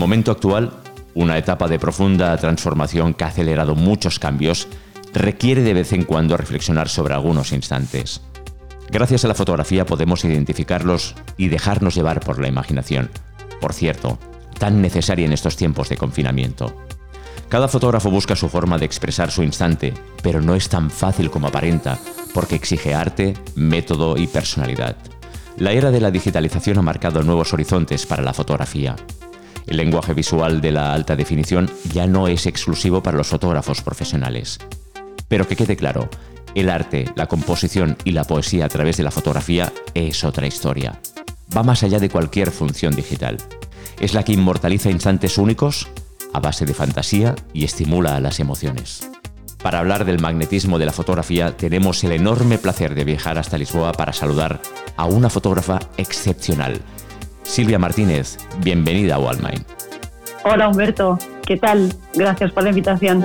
momento actual, una etapa de profunda transformación que ha acelerado muchos cambios, requiere de vez en cuando reflexionar sobre algunos instantes. Gracias a la fotografía podemos identificarlos y dejarnos llevar por la imaginación. Por cierto, tan necesaria en estos tiempos de confinamiento. Cada fotógrafo busca su forma de expresar su instante, pero no es tan fácil como aparenta, porque exige arte, método y personalidad. La era de la digitalización ha marcado nuevos horizontes para la fotografía. El lenguaje visual de la alta definición ya no es exclusivo para los fotógrafos profesionales. Pero que quede claro, el arte, la composición y la poesía a través de la fotografía es otra historia. Va más allá de cualquier función digital. Es la que inmortaliza instantes únicos a base de fantasía y estimula a las emociones. Para hablar del magnetismo de la fotografía, tenemos el enorme placer de viajar hasta Lisboa para saludar a una fotógrafa excepcional. Silvia Martínez, bienvenida a Wildmind. Hola Humberto, ¿qué tal? Gracias por la invitación.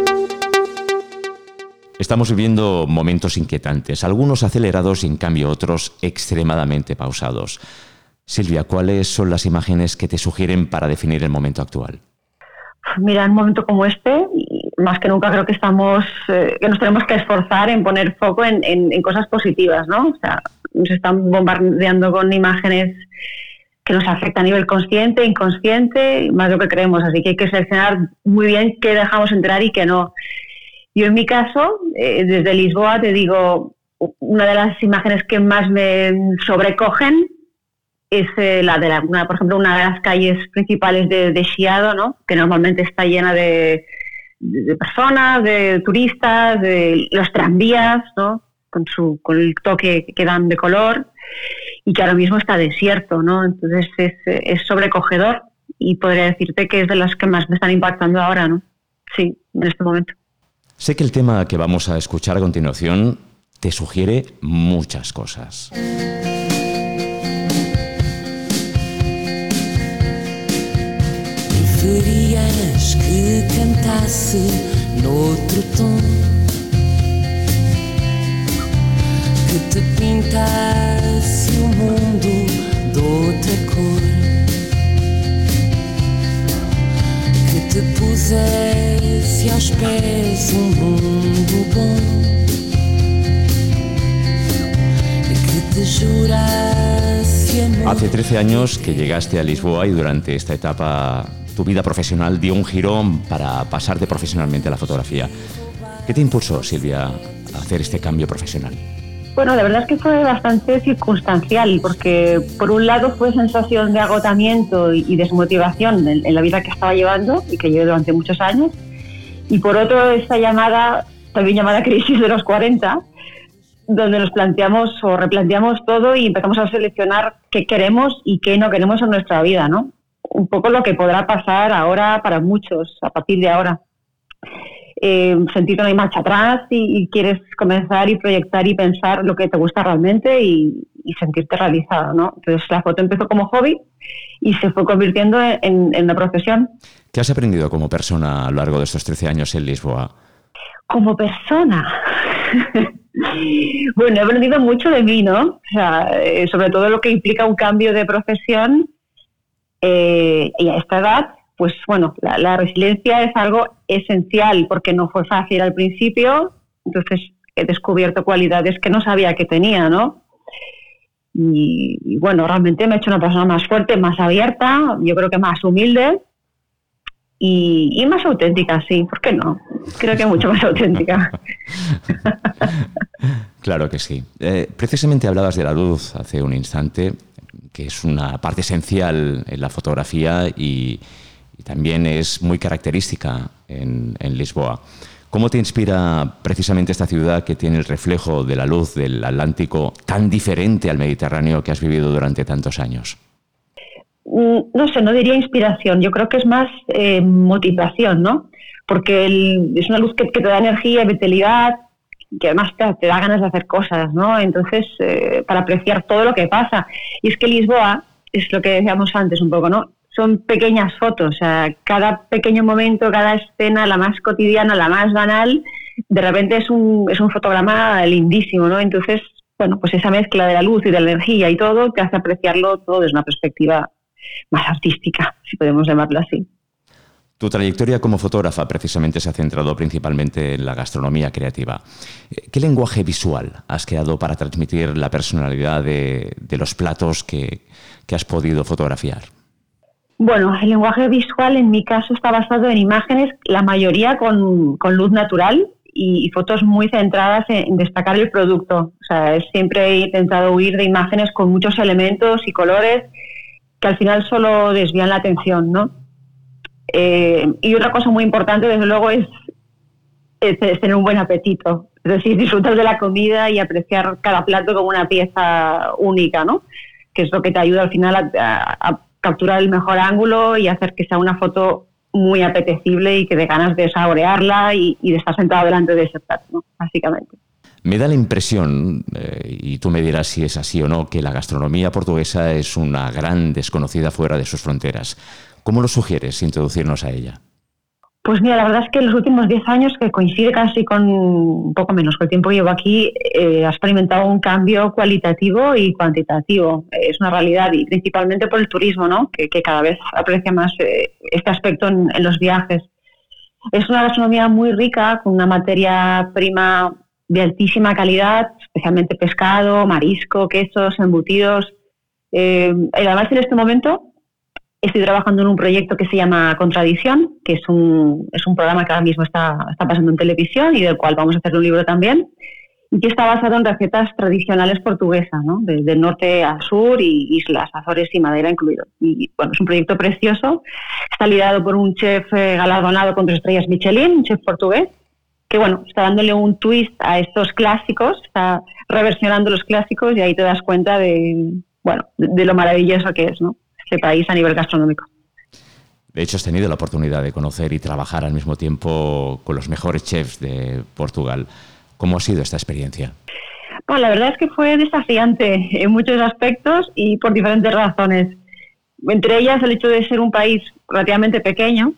Estamos viviendo momentos inquietantes, algunos acelerados y en cambio otros extremadamente pausados. Silvia, ¿cuáles son las imágenes que te sugieren para definir el momento actual? Mira, en un momento como este, más que nunca creo que que nos tenemos que esforzar en poner foco en cosas positivas, ¿no? O sea, nos están bombardeando con imágenes que nos afectan a nivel consciente, inconsciente, más de lo que creemos, así que hay que seleccionar muy bien qué dejamos entrar y qué no. Yo en mi caso, desde Lisboa, te digo, una de las imágenes que más me sobrecogen es por ejemplo, una de las calles principales de Chiado, ¿no? Que normalmente está llena de personas, de turistas, de los tranvías, ¿no? Con el toque que dan de color, y que ahora mismo está desierto, ¿no? Entonces es sobrecogedor y podría decirte que es de las que más me están impactando ahora, ¿no? Sí, en este momento. Sé que el tema que vamos a escuchar a continuación te sugiere muchas cosas. Preferias que cantasse noutro tom, que te pintasse o mundo de outra cor, que te pusesse aos pés mundo bom, que te jurasse amor. Hace 13 años que llegaste a Lisboa y durante esta etapa tu vida profesional dio un giro para pasarte profesionalmente a la fotografía. ¿Qué te impulsó, Silvia, a hacer este cambio profesional? Bueno, la verdad es que fue bastante circunstancial, porque por un lado fue sensación de agotamiento y desmotivación en la vida que estaba llevando y que llevé durante muchos años, y por otro esta llamada, también llamada crisis de los 40, donde nos planteamos o replanteamos todo y empezamos a seleccionar qué queremos y qué no queremos en nuestra vida, ¿no? Un poco lo que podrá pasar ahora para muchos, a partir de ahora. Sentir que no hay marcha atrás y quieres comenzar y proyectar y pensar lo que te gusta realmente y sentirte realizado, ¿no? Entonces la foto empezó como hobby y se fue convirtiendo en una profesión. ¿Qué has aprendido como persona a lo largo de estos 13 años en Lisboa? Como persona... Bueno, he aprendido mucho de mí, ¿no? O sea, sobre todo lo que implica un cambio de profesión, y a esta edad, pues bueno, la resiliencia es algo esencial porque no fue fácil al principio, entonces he descubierto cualidades que no sabía que tenía, ¿no? Y bueno, realmente me he hecho una persona más fuerte, más abierta, yo creo que más humilde y más auténtica, sí, ¿por qué no? Creo que mucho más auténtica. Claro que sí. Precisamente hablabas de la luz hace un instante, que es una parte esencial en la fotografía y también es muy característica en Lisboa. ¿Cómo te inspira precisamente esta ciudad que tiene el reflejo de la luz del Atlántico tan diferente al Mediterráneo que has vivido durante tantos años? No sé, no diría inspiración, yo creo que es más motivación, ¿no? Porque es una luz que te da energía, vitalidad, que además te da ganas de hacer cosas, ¿no? Entonces, para apreciar todo lo que pasa. Y es que Lisboa, es lo que decíamos antes un poco, ¿no? Son pequeñas fotos, o sea, cada pequeño momento, cada escena, la más cotidiana, la más banal, de repente es un fotograma lindísimo, ¿no? Entonces, bueno, pues esa mezcla de la luz y de la energía y todo te hace apreciarlo todo desde una perspectiva más artística, si podemos llamarlo así. Tu trayectoria como fotógrafa precisamente se ha centrado principalmente en la gastronomía creativa. ¿Qué lenguaje visual has creado para transmitir la personalidad de los platos que has podido fotografiar? Bueno, el lenguaje visual en mi caso está basado en imágenes, la mayoría con luz natural y fotos muy centradas en destacar el producto. O sea, siempre he intentado huir de imágenes con muchos elementos y colores que al final solo desvían la atención, ¿no? Y otra cosa muy importante, desde luego, es tener un buen apetito. Es decir, disfrutar de la comida y apreciar cada plato como una pieza única, ¿no? Que es lo que te ayuda al final a capturar el mejor ángulo y hacer que sea una foto muy apetecible y que dé ganas de saborearla y de estar sentado delante de ese plato, ¿no? Básicamente. Me da la impresión, y tú me dirás si es así o no, que la gastronomía portuguesa es una gran desconocida fuera de sus fronteras. ¿Cómo lo sugieres introducirnos a ella? Pues mira, la verdad es que en los últimos 10 años, que coincide casi con un poco menos con el tiempo que llevo aquí, ha experimentado un cambio cualitativo y cuantitativo. Es una realidad, y principalmente por el turismo, ¿no? Que cada vez aprecia más este aspecto en los viajes. Es una gastronomía muy rica, con una materia prima de altísima calidad, especialmente pescado, marisco, quesos, embutidos. Y además, en este momento estoy trabajando en un proyecto que se llama Contradicción, que es un programa que ahora mismo está pasando en televisión y del cual vamos a hacer un libro también, y que está basado en recetas tradicionales portuguesas, ¿no? Desde el norte a sur y islas, Azores y Madeira incluido. Y bueno, es un proyecto precioso. Está liderado por un chef galardonado con 3 estrellas Michelin, un chef portugués, que bueno, está dándole un twist a estos clásicos, está reversionando los clásicos, y ahí te das cuenta de lo maravilloso que es, ¿no? Este país a nivel gastronómico. De hecho, has tenido la oportunidad de conocer y trabajar al mismo tiempo con los mejores chefs de Portugal. ¿Cómo ha sido esta experiencia? Bueno, la verdad es que fue desafiante en muchos aspectos y por diferentes razones. Entre ellas, el hecho de ser un país relativamente pequeño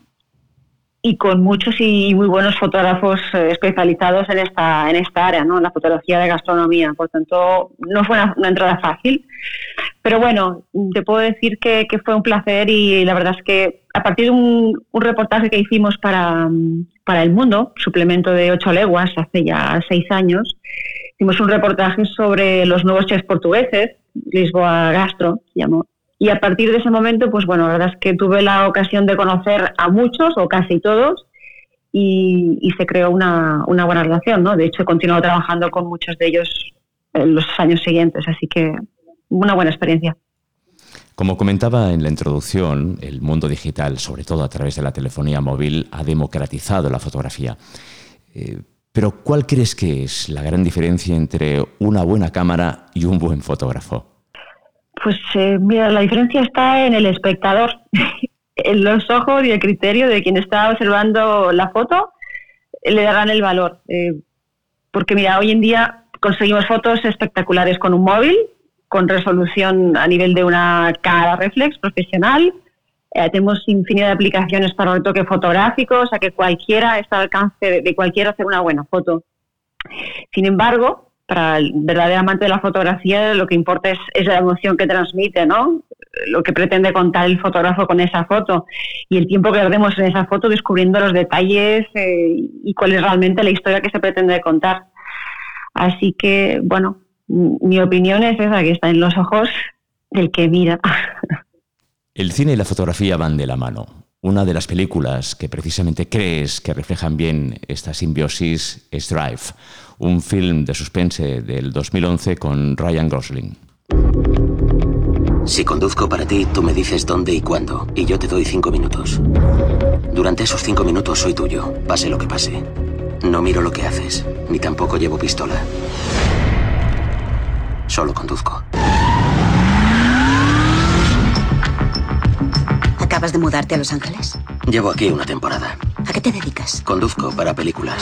y con muchos y muy buenos fotógrafos especializados en esta área, ¿no? En la fotografía de gastronomía. Por tanto, no fue una entrada fácil. Pero bueno, te puedo decir que fue un placer, y la verdad es que a partir de un reportaje que hicimos para El Mundo, suplemento de 8 leguas, hace ya 6 años, hicimos un reportaje sobre los nuevos chefs portugueses, Lisboa Gastro se llamó. Y a partir de ese momento, pues bueno, la verdad es que tuve la ocasión de conocer a muchos, o casi todos, y se creó una buena relación, ¿no? De hecho, he continuado trabajando con muchos de ellos en los años siguientes, así que una buena experiencia. Como comentaba en la introducción, el mundo digital, sobre todo a través de la telefonía móvil, ha democratizado la fotografía. Pero ¿cuál crees que es la gran diferencia entre una buena cámara y un buen fotógrafo? Pues mira, la diferencia está en el espectador, en los ojos y el criterio de quien está observando la foto, le darán el valor. Porque mira, hoy en día conseguimos fotos espectaculares con un móvil, con resolución a nivel de una cámara reflex profesional. Tenemos infinidad de aplicaciones para retoque fotográfico, o sea que cualquiera está al alcance de cualquiera hacer una buena foto. Sin embargo, para el verdadero amante de la fotografía, lo que importa es la emoción que transmite, ¿no? Lo que pretende contar el fotógrafo con esa foto, y el tiempo que perdemos en esa foto descubriendo los detalles y cuál es realmente la historia que se pretende contar. Así que, bueno, mi opinión es esa, que está en los ojos del que mira. El cine y la fotografía van de la mano. Una de las películas que precisamente crees que reflejan bien esta simbiosis es Drive, un film de suspense del 2011 con Ryan Gosling. Si conduzco para ti, tú me dices dónde y cuándo, y yo te doy 5 minutos. Durante esos 5 minutos soy tuyo, pase lo que pase. No miro lo que haces, ni tampoco llevo pistola. Solo conduzco. ¿Acabas de mudarte a Los Ángeles? Llevo aquí una temporada. ¿A qué te dedicas? Conduzco para películas.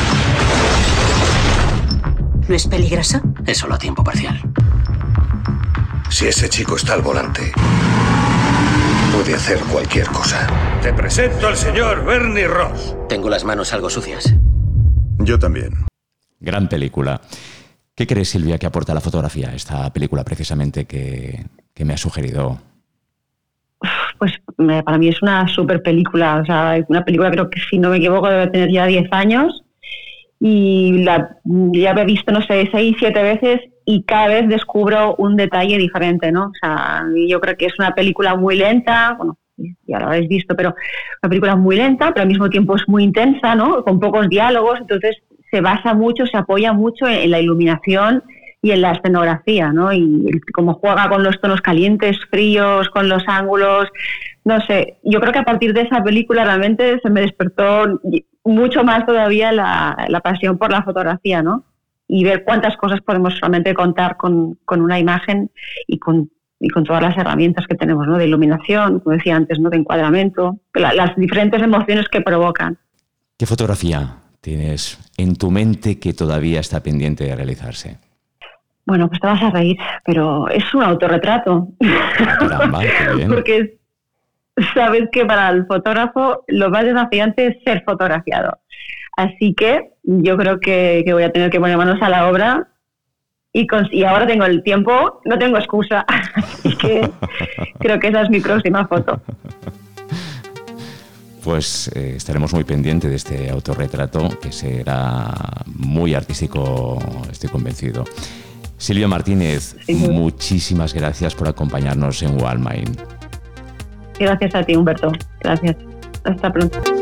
¿No es peligroso? Es solo a tiempo parcial. Si ese chico está al volante, puede hacer cualquier cosa. Te presento al señor Bernie Ross. Tengo las manos algo sucias. Yo también. Gran película. ¿Qué crees, Silvia, que aporta la fotografía a esta película precisamente que me ha sugerido? pues para mí es una súper película. O sea, una película, creo que si no me equivoco debe tener ya 10 años y ya la he visto, no sé, 6, 7 veces y cada vez descubro un detalle diferente, ¿no? O sea, yo creo que es una película muy lenta, bueno, ya lo habéis visto, pero una película muy lenta, pero al mismo tiempo es muy intensa, ¿no? Con pocos diálogos, entonces se basa mucho, se apoya mucho en la iluminación y en la escenografía, ¿no? Y cómo juega con los tonos calientes, fríos, con los ángulos, no sé, yo creo que a partir de esa película realmente se me despertó mucho más todavía la pasión por la fotografía, ¿no? Y ver cuántas cosas podemos realmente contar con una imagen y con todas las herramientas que tenemos, ¿no? De iluminación, como decía antes, ¿no? De encuadramiento, las diferentes emociones que provocan. ¿Qué fotografía tienes en tu mente que todavía está pendiente de realizarse? Bueno, pues te vas a reír, pero es un autorretrato. Caramba, qué bien. Porque sabes que para el fotógrafo lo más desafiante es ser fotografiado. Así que yo creo que voy a tener que poner manos a la obra y ahora tengo el tiempo, no tengo excusa. Así que creo que esa es mi próxima foto. Pues estaremos muy pendientes de este autorretrato, que será muy artístico, estoy convencido. Silvia Martínez, sí, muchísimas gracias por acompañarnos en Wildmind. Gracias a ti, Humberto. Gracias. Hasta pronto.